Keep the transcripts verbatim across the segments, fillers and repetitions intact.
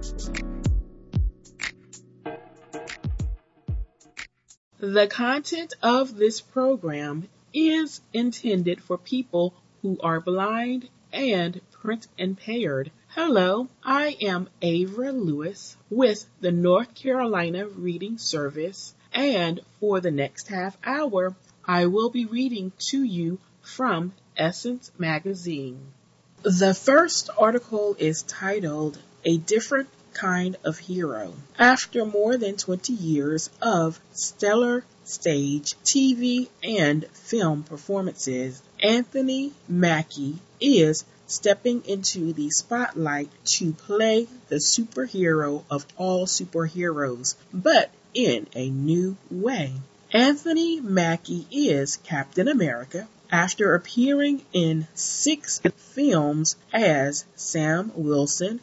The content of this program is intended for people who are blind and print impaired. Hello, I am Avra Lewis with the North Carolina Reading Service, and for the next half hour, I will be reading to you from Essence Magazine. The first article is titled, A Different Kind of Hero. After more than twenty years of stellar stage, T V, and film performances, Anthony Mackie is stepping into the spotlight to play the superhero of all superheroes, but in a new way. Anthony Mackie is Captain America. After appearing in six films as Sam Wilson,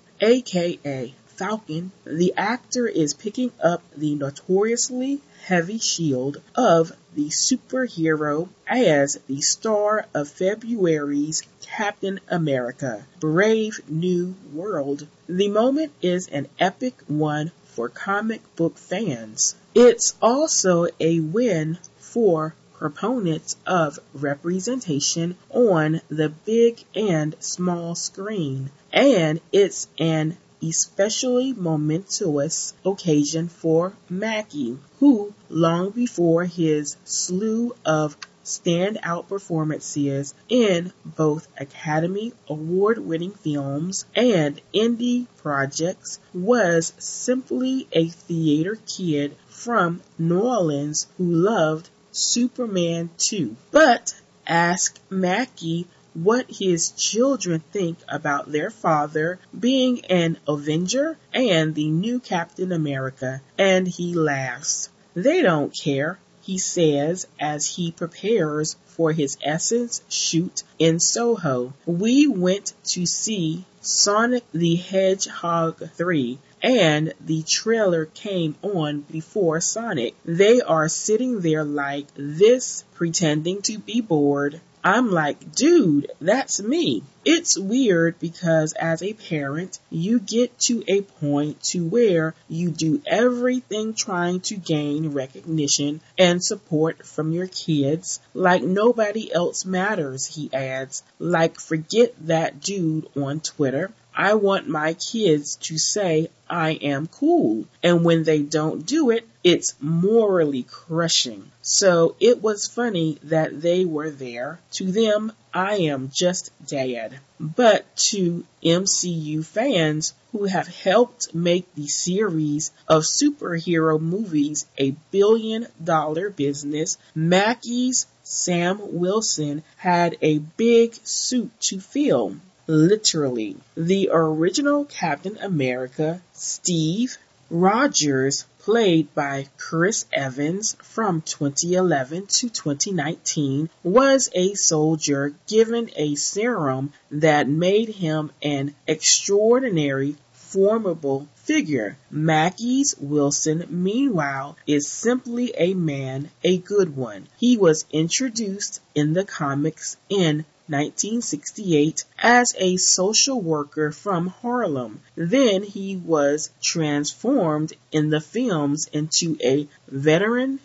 aka Falcon, the actor is picking up the notoriously heavy shield of the superhero as the star of February's Captain America: Brave New World. The moment is an epic one for comic book fans. It's also a win for proponents of representation on the big and small screen, and it's an especially momentous occasion for Mackie, who, long before his slew of standout performances in both Academy Award-winning films and indie projects, was simply a theater kid from New Orleans who loved Superman two. But ask Mackie what his children think about their father being an Avenger and the new Captain America, and he laughs. They don't care, he says as he prepares for his Essence shoot in Soho. We went to see Sonic the Hedgehog three, and the trailer came on before Sonic. They are sitting there like this, pretending to be bored. I'm like, dude, that's me. It's weird because as a parent, you get to a point to where you do everything trying to gain recognition and support from your kids like nobody else matters, he adds. Like, forget that dude on Twitter. I want my kids to say I am cool, and when they don't do it, it's morally crushing. So it was funny that they were there. To them, I am just dad. But to M C U fans who have helped make the series of superhero movies a billion dollar business, Mackie's Sam Wilson had a big suit to fill. Literally. The original Captain America, Steve Rogers, played by Chris Evans from twenty eleven to twenty nineteen, was a soldier given a serum that made him an extraordinary, formidable figure. Mackie's Wilson, meanwhile, is simply a man, a good one. He was introduced in the comics in nineteen sixty-eight as a social worker from Harlem. Then he was transformed in the films into a veteran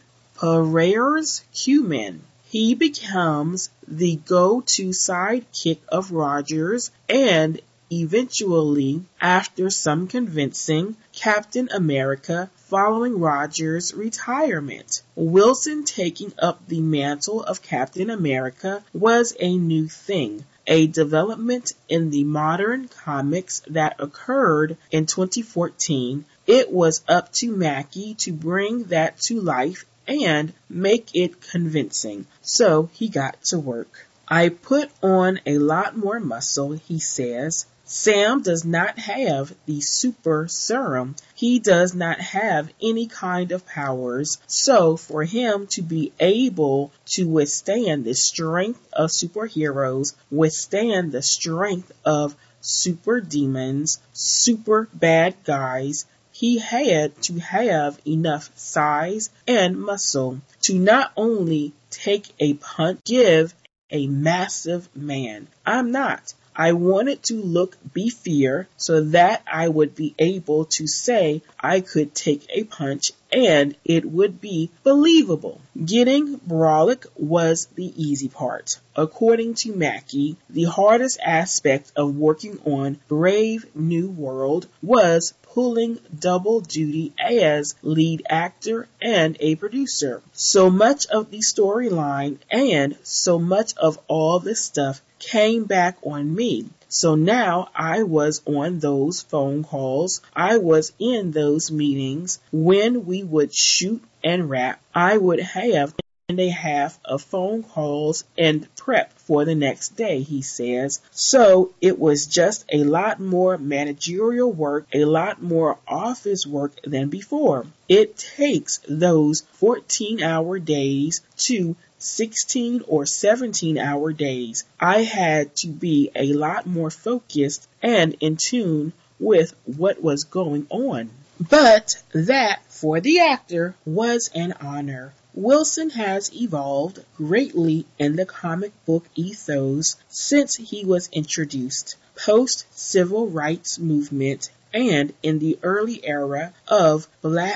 Pareres Cuman. He becomes the go-to sidekick of Rogers and eventually, after some convincing, Captain America following Rogers' retirement. Wilson taking up the mantle of Captain America was a new thing, a development in the modern comics that occurred in twenty fourteen. It was up to Mackie to bring that to life and make it convincing, so he got to work. I put on a lot more muscle, he says. Sam does not have the super serum. He does not have any kind of powers. So for him to be able to withstand the strength of superheroes, withstand the strength of super demons, super bad guys, he had to have enough size and muscle to not only take a punch, give a massive man. I'm not. I wanted to look beefier so that I would be able to say I could take a punch and it would be believable. Getting brolic was the easy part. According to Mackie, the hardest aspect of working on Brave New World was pulling double duty as lead actor and a producer. So much of the storyline and so much of all this stuff came back on me. So now I was on those phone calls. I was in those meetings. When we would shoot and wrap, I would have and a half of phone calls and prep for the next day, he says. So it was just a lot more managerial work, a lot more office work than before. It takes those fourteen hour days to sixteen or seventeen hour days. I had to be a lot more focused and in tune with what was going on. But that, for the actor, was an honor. Wilson has evolved greatly in the comic book ethos since he was introduced, post-civil rights movement and in the early era of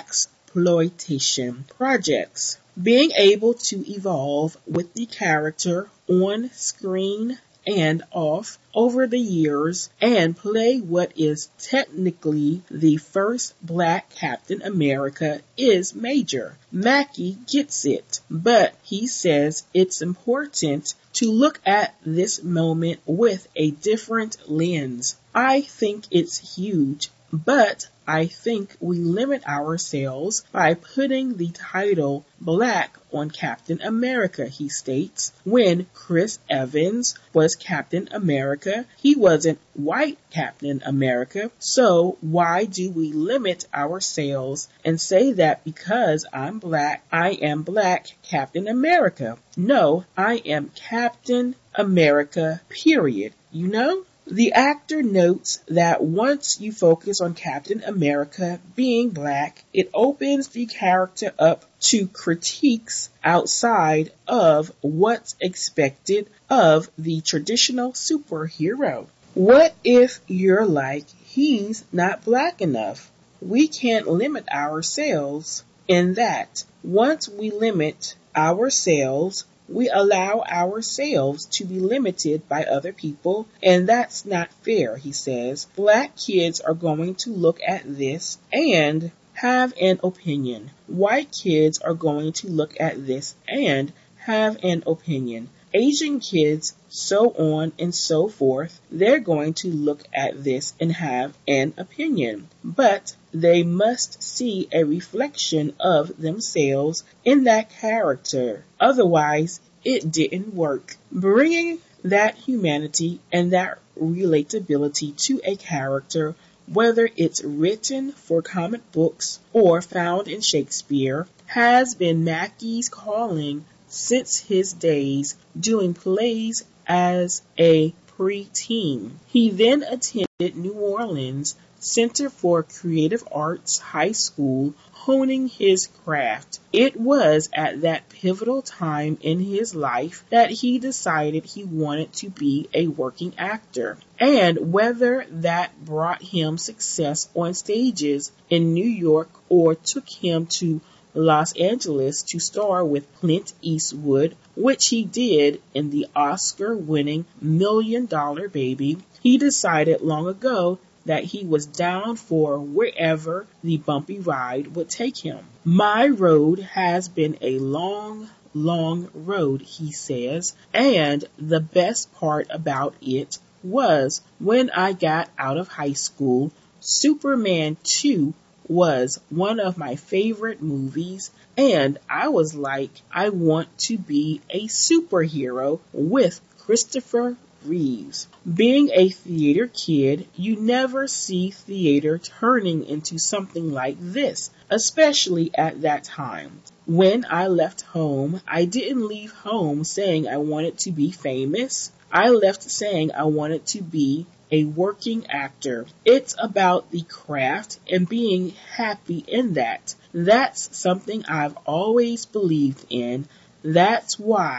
blaxploitation projects. Being able to evolve with the character on screen and off over the years and play what is technically the first black Captain America is major. Mackie gets it, but he says it's important to look at this moment with a different lens. I think it's huge, but I think we limit ourselves by putting the title Black on Captain America, he states. When Chris Evans was Captain America, he wasn't white Captain America. So why do we limit ourselves and say that because I'm black, I am black Captain America? No, I am Captain America, period. You know? The actor notes that once you focus on Captain America being black, it opens the character up to critiques outside of what's expected of the traditional superhero. What if you're like, he's not black enough? We can't limit ourselves in that. Once we limit ourselves, we allow ourselves to be limited by other people, and that's not fair, he says. Black kids are going to look at this and have an opinion. White kids are going to look at this and have an opinion. Asian kids, so on and so forth, they're going to look at this and have an opinion. But they must see a reflection of themselves in that character. Otherwise, it didn't work. Bringing that humanity and that relatability to a character, whether it's written for comic books or found in Shakespeare, has been Mackie's calling since his days doing plays as a preteen. He then attended New Orleans Center for Creative Arts High School, honing his craft. It was at that pivotal time in his life that he decided he wanted to be a working actor. And whether that brought him success on stages in New York or took him to Los Angeles to star with Clint Eastwood, which he did in the Oscar-winning Million Dollar Baby, he decided long ago that he was down for wherever the bumpy ride would take him. My road has been a long, long road, he says, and the best part about it was when I got out of high school, Superman two was one of my favorite movies, and I was like, I want to be a superhero with Christopher Reeves. Being a theater kid, you never see theater turning into something like this, especially at that time. When I left home, I didn't leave home saying I wanted to be famous. I left saying I wanted to be a working actor. It's about the craft and being happy in that. That's something I've always believed in. That's why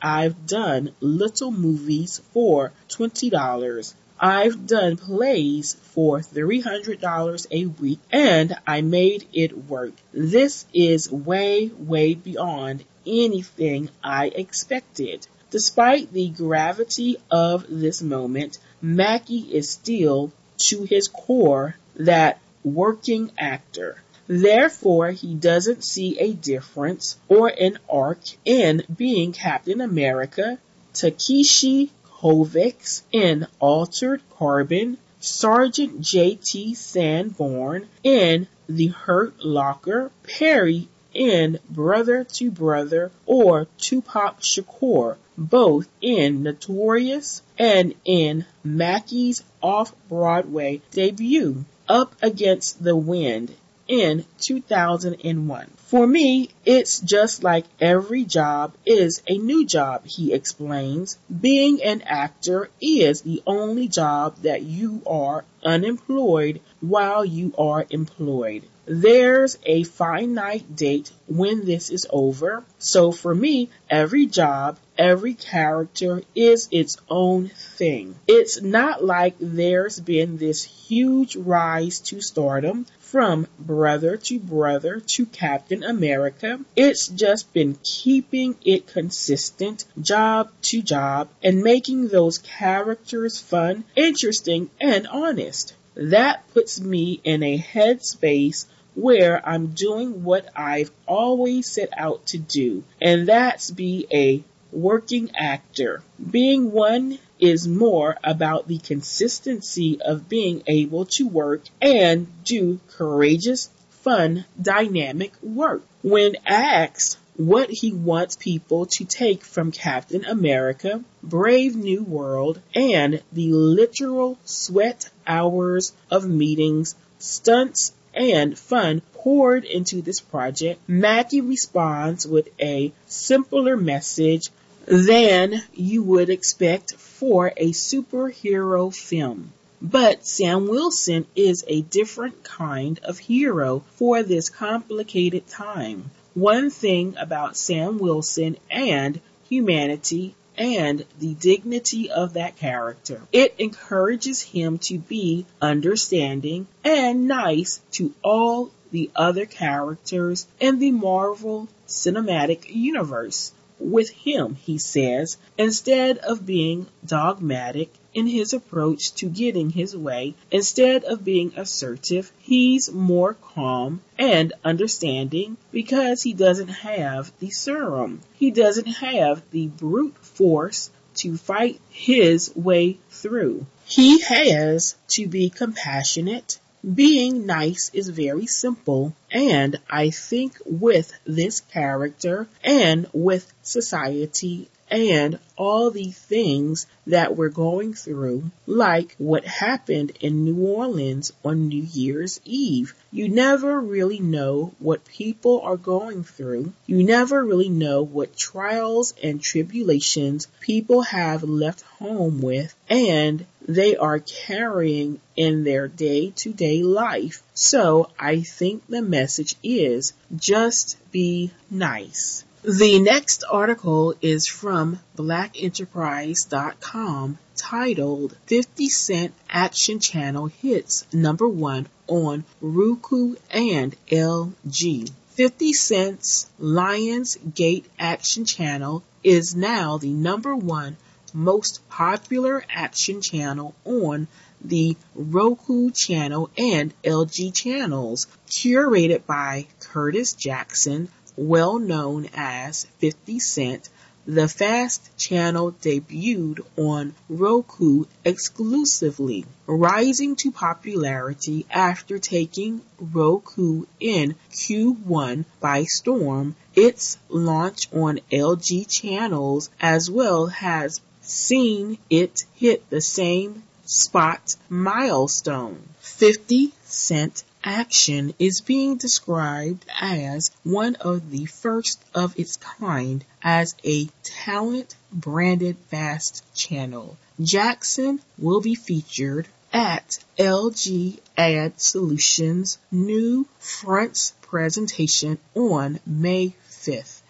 I've done little movies for twenty dollars. I've done plays for three hundred dollars a week, and I made it work. This is way, way beyond anything I expected. Despite the gravity of this moment, Mackie is still, to his core, that working actor. Therefore, he doesn't see a difference or an arc in being Captain America, Takeshi Kovacs in Altered Carbon, Sergeant J T Sanborn in The Hurt Locker, Perry in Brother to Brother, or Tupac Shakur, both in Notorious and in Mackie's off-Broadway debut, Up Against the Wind, in two thousand one. For me, it's just like every job is a new job, he explains. Being an actor is the only job that you are unemployed while you are employed. There's a finite date when this is over. So for me, every job, every character is its own thing. It's not like there's been this huge rise to stardom from Brother to Brother to Captain America. It's just been keeping it consistent, job to job, and making those characters fun, interesting, and honest. That puts me in a headspace where I'm doing what I've always set out to do, and that's be a working actor. Being one is more about the consistency of being able to work and do courageous, fun, dynamic work. When asked what he wants people to take from Captain America, Brave New World, and the literal sweat hours of meetings, stunts, and fun poured into this project, Mackie responds with a simpler message than you would expect for a superhero film. But Sam Wilson is a different kind of hero for this complicated time. One thing about Sam Wilson and humanity and the dignity of that character, it encourages him to be understanding and nice to all the other characters in the Marvel Cinematic Universe. With him, he says, instead of being dogmatic in his approach to getting his way, instead of being assertive, he's more calm and understanding because he doesn't have the serum. He doesn't have the brute force to fight his way through. He has to be compassionate. Being nice is very simple, and I think with this character and with society and all the things that we're going through, like what happened in New Orleans on New Year's Eve. You never really know what people are going through. You never really know what trials and tribulations people have left home with, and they are carrying in their day-to-day life. So I think the message is just be nice. The next article is from black enterprise dot com titled fifty cent Action Channel Hits Number One on Roku and L G. fifty Cent's Lionsgate Action Channel is now the number one most popular action channel on the Roku channel and L G channels, curated by Curtis Jackson, well known as fifty Cent. The Fast channel debuted on Roku exclusively, rising to popularity after taking Roku in Q one by storm. Its launch on L G channels as well has seen it hit the same spot milestone. fifty Cent Action is being described as one of the first of its kind as a talent-branded fast channel. Jackson will be featured at L G Ad Solutions' new Fronts presentation on May fifth.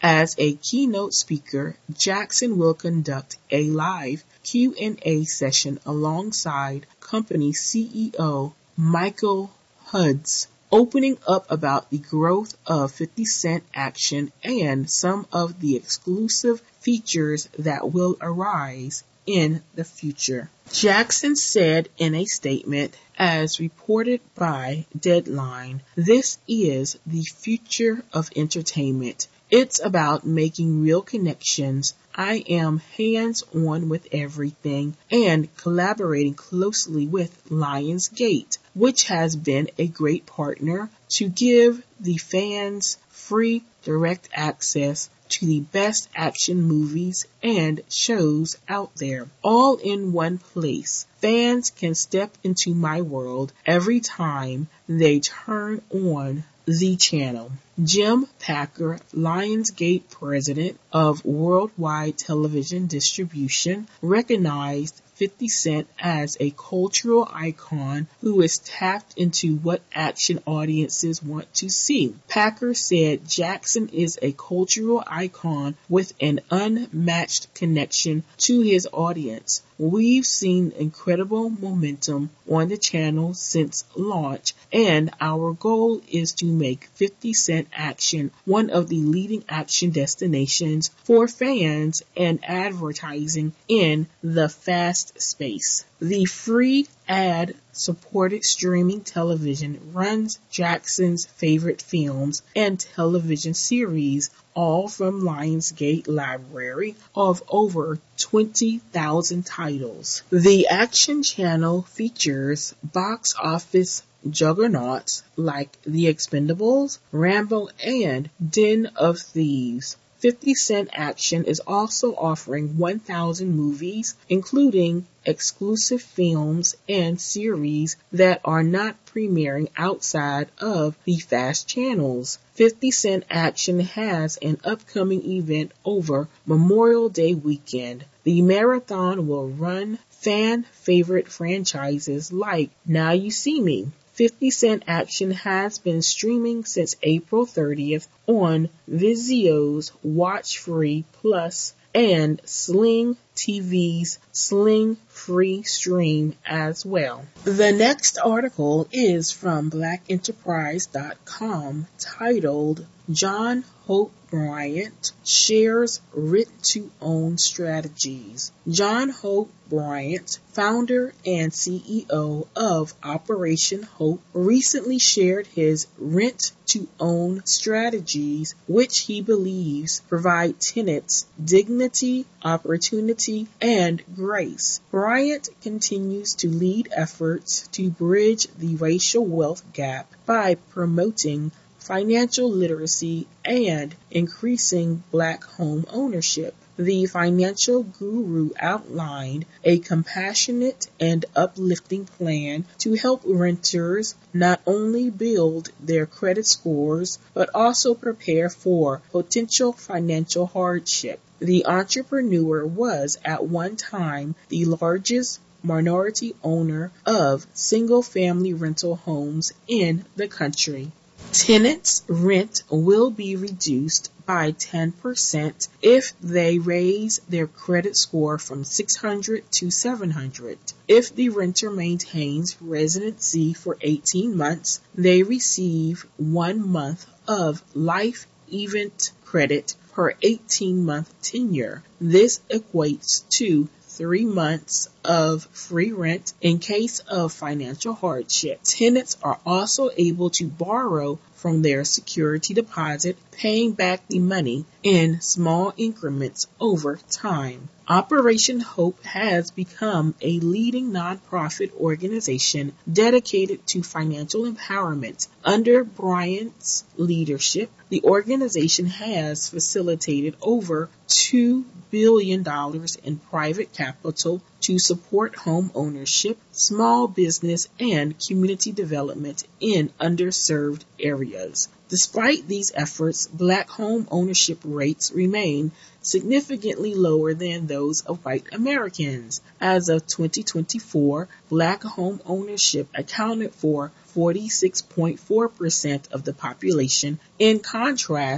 As a keynote speaker, Jackson will conduct a live Q and A session alongside company C E O Michael Hudds, opening up about the growth of fifty Cent Action and some of the exclusive features that will arise in the future. Jackson said in a statement, as reported by Deadline, "This is the future of entertainment. It's about making real connections. I am hands-on with everything and collaborating closely with Lionsgate, which has been a great partner to give the fans free direct access to the best action movies and shows out there, all in one place. Fans can step into my world every time they turn on the channel." Jim Packer, Lionsgate president of Worldwide Television Distribution, recognized fifty Cent as a cultural icon who is tapped into what action audiences want to see. Packer said Jackson is a cultural icon with an unmatched connection to his audience. "We've seen incredible momentum on the channel since launch, and our goal is to make fifty Cent Action one of the leading action destinations for fans and advertising in the fast space." The free ad-supported streaming television runs Jackson's favorite films and television series, all from Lionsgate library of over twenty thousand titles. The Action Channel features box office juggernauts like The Expendables, Rambo, and Den of Thieves. fifty Cent Action is also offering one thousand movies, including exclusive films and series that are not premiering outside of the fast channels. fifty Cent Action has an upcoming event over Memorial Day weekend. The marathon will run fan favorite franchises like Now You See Me. fifty Cent Action has been streaming since April thirtieth on Vizio's Watch Free Plus and Sling T V's Sling Free Stream as well. The next article is from black enterprise dot com titled John Hope Bryant Shares Rent-to-Own Strategies. John Hope Bryant, founder and C E O of Operation Hope, recently shared his rent-to-own strategies, which he believes provide tenants dignity, opportunity, and grace. Bryant continues to lead efforts to bridge the racial wealth gap by promoting financial literacy and increasing black home ownership. The financial guru outlined a compassionate and uplifting plan to help renters not only build their credit scores, but also prepare for potential financial hardship. The entrepreneur was at one time the largest minority owner of single-family rental homes in the country. Tenants' rent will be reduced by ten percent if they raise their credit score from six hundred to seven hundred. If the renter maintains residency for eighteen months, they receive one month of life event credit per eighteen-month tenure. This equates to three months of free rent in case of financial hardship. Tenants are also able to borrow from their security deposit, paying back the money in small increments over time. Operation Hope has become a leading nonprofit organization dedicated to financial empowerment. Under Bryant's leadership, the organization has facilitated over two billion dollars in private capital to support home ownership, small business, and community development in underserved areas. Despite these efforts, black home ownership rates remain significantly lower than those of white Americans. As of twenty twenty-four, black home ownership accounted for forty-six point four percent of the population. In contrast,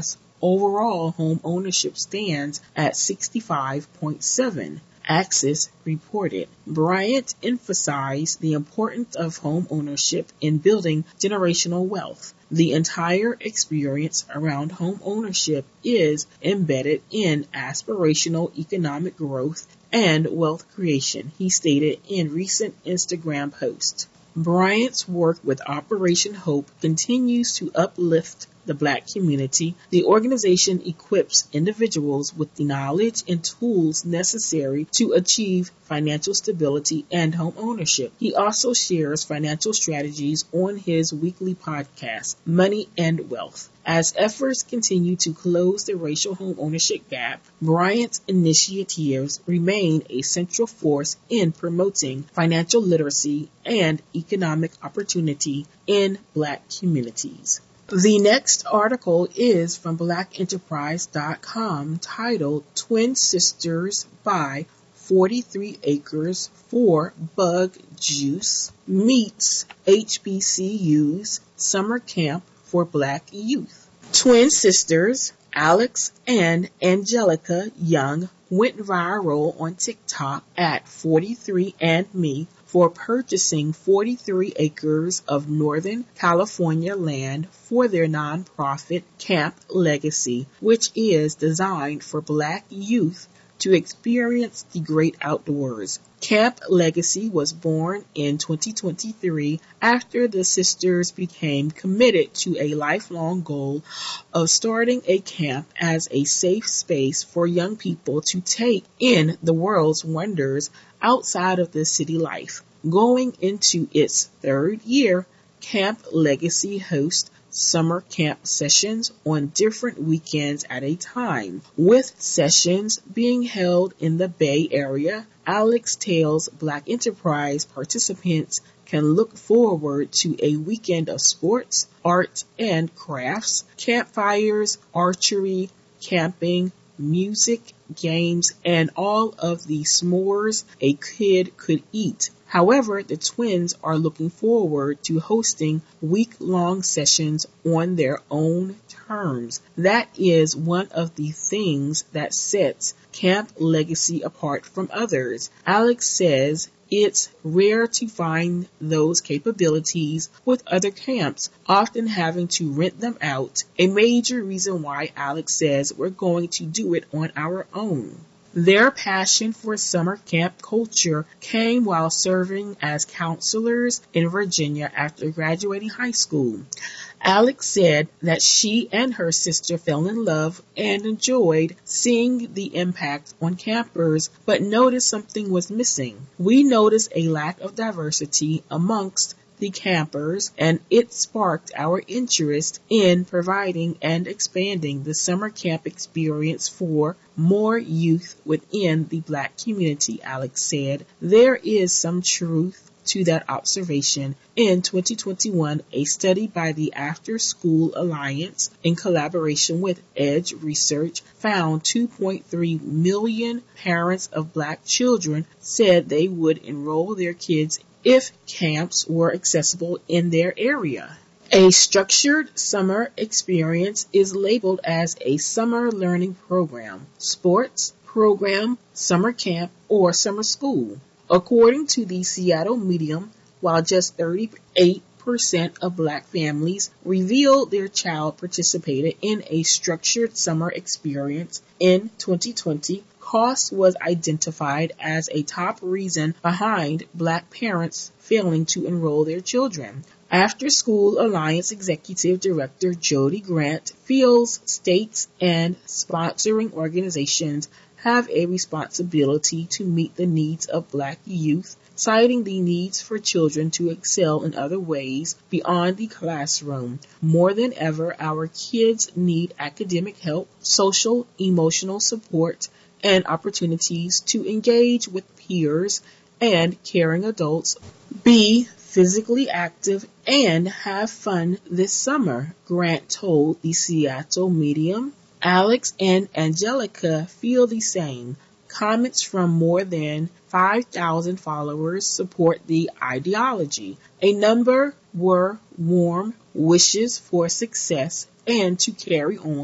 overall home ownership stands at sixty-five point seven. Axis reported. Bryant emphasized the importance of home ownership in building generational wealth. The entire experience around home ownership is embedded in aspirational economic growth and wealth creation, he stated in recent Instagram post. Bryant's work with Operation Hope continues to uplift the Black community. The organization equips individuals with the knowledge and tools necessary to achieve financial stability and home ownership. He also shares financial strategies on his weekly podcast, Money and Wealth. As efforts continue to close the racial home ownership gap, Bryant's initiatives remain a central force in promoting financial literacy and economic opportunity in Black communities. The next article is from black enterprise dot com titled Twin Sisters Buy forty-three acres for Bug Juice Meets H B C U's Summer Camp for Black Youth. Twin sisters Alex and Angelica Young went viral on TikTok at forty-three and me for purchasing forty-three acres of Northern California land for their nonprofit Camp Legacy, which is designed for Black youth to experience the great outdoors. Camp Legacy was born in twenty twenty-three after the sisters became committed to a lifelong goal of starting a camp as a safe space for young people to take in the world's wonders outside of the city life. Going into its third year, Camp Legacy hosts summer camp sessions on different weekends at a time, with sessions being held in the Bay Area. Alex tells Black Enterprise participants can look forward to a weekend of sports, arts, and crafts, campfires, archery, camping, music, games, and all of the s'mores a kid could eat. However, the twins are looking forward to hosting week-long sessions on their own terms. That is one of the things that sets Camp Legacy apart from others. Alex says it's rare to find those capabilities with other camps, often having to rent them out. A major reason why Alex says we're going to do it on our own. Their passion for summer camp culture came while serving as counselors in Virginia after graduating high school. Alex said that she and her sister fell in love and enjoyed seeing the impact on campers, but noticed something was missing. We noticed a lack of diversity amongst the campers, and it sparked our interest in providing and expanding the summer camp experience for more youth within the Black community, Alex said. There is some truth to that observation. In twenty twenty-one, a study by the After School Alliance in collaboration with Edge Research found two point three million parents of Black children said they would enroll their kids if camps were accessible in their area. A structured summer experience is labeled as a summer learning program, sports program, summer camp, or summer school. According to the Seattle Medium, while just thirty-eight percent of Black families revealed their child participated in a structured summer experience in twenty twenty, cost was identified as a top reason behind Black parents failing to enroll their children. After School Alliance Executive Director Jody Grant feels states and sponsoring organizations have a responsibility to meet the needs of Black youth, citing the needs for children to excel in other ways beyond the classroom. More than ever, our kids need academic help, social, emotional support, and opportunities to engage with peers and caring adults, be physically active, and have fun this summer, Grant told the Seattle Medium. Alex and Angelica feel the same. Comments from more than five thousand followers support the ideology. A number were warm wishes for success and to carry on.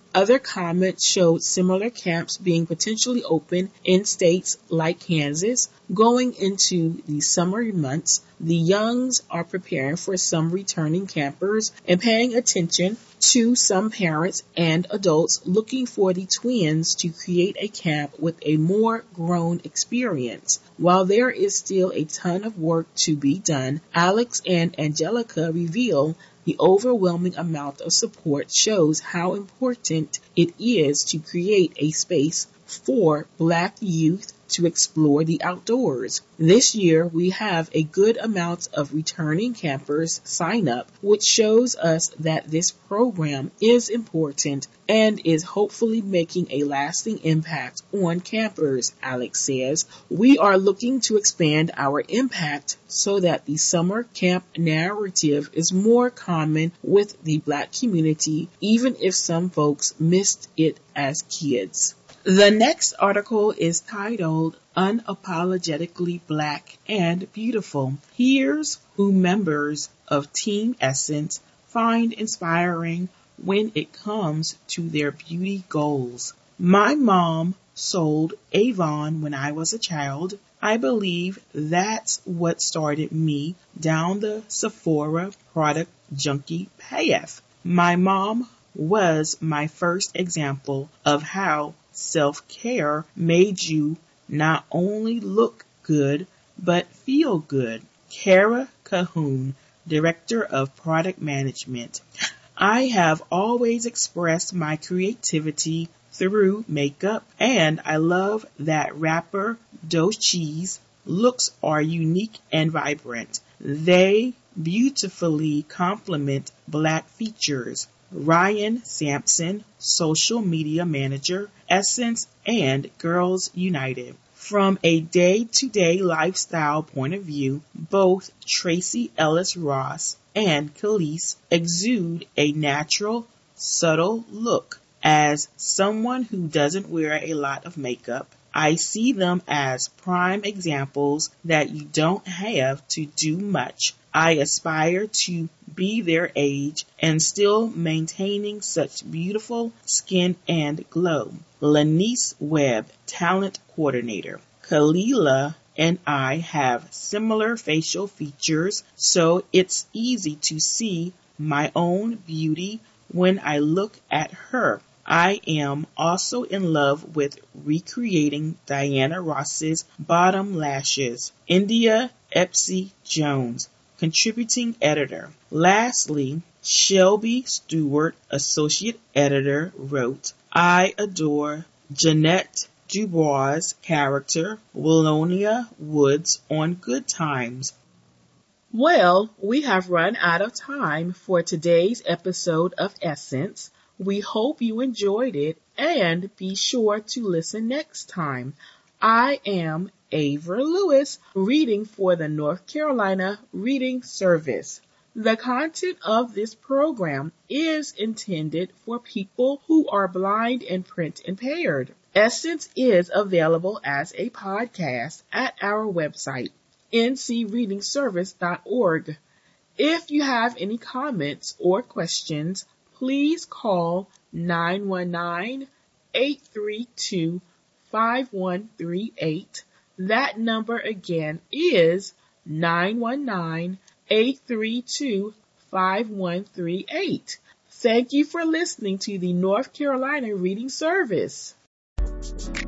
Other comments showed similar camps being potentially open in states like Kansas. Going into the summer months, the Youngs are preparing for some returning campers and paying attention to some parents and adults looking for the twins to create a camp with a more grown experience. While there is still a ton of work to be done, Alex and Angelica reveal the overwhelming amount of support shows how important it is to create a space for Black youth to explore the outdoors. This year, we have a good amount of returning campers sign up, which shows us that this program is important and is hopefully making a lasting impact on campers, Alex says. We are looking to expand our impact so that the summer camp narrative is more common with the Black community, even if some folks missed it as kids. The next article is titled Unapologetically Black and Beautiful. Here's who members of Team Essence find inspiring when it comes to their beauty goals. My mom sold Avon when I was a child. I believe that's what started me down the Sephora product junkie path. My mom was my first example of how self-care made you not only look good, but feel good. Kara Cahoon, Director of Product Management. I have always expressed my creativity through makeup, and I love that rapper Doechie's looks are unique and vibrant. They beautifully complement Black features. Ryan Sampson, Social Media Manager, Essence, and Girls United. From a day-to-day lifestyle point of view, both Tracy Ellis Ross and Khalees exude a natural, subtle look. As someone who doesn't wear a lot of makeup, I see them as prime examples that you don't have to do much. I aspire to be their age and still maintaining such beautiful skin and glow. Lanice Webb, Talent Coordinator. Kalila and I have similar facial features, so it's easy to see my own beauty when I look at her. I am also in love with recreating Diana Ross's bottom lashes. India Epsy Jones, Contributing Editor. Lastly, Shelby Stewart, Associate Editor, wrote, I adore Jeanette Dubois' character, Willonia Woods, on Good Times. Well, we have run out of time for today's episode of Essence. We hope you enjoyed it, and be sure to listen next time. I am Avra Lewis, reading for the North Carolina Reading Service. The content of this program is intended for people who are blind and print impaired. Essence is available as a podcast at our website, n c reading service dot org. If you have any comments or questions, please call nine one nine, eight three two, five one three eight. That number again is nine one nine, eight three two, five one three eight. Thank you for listening to the North Carolina Reading Service.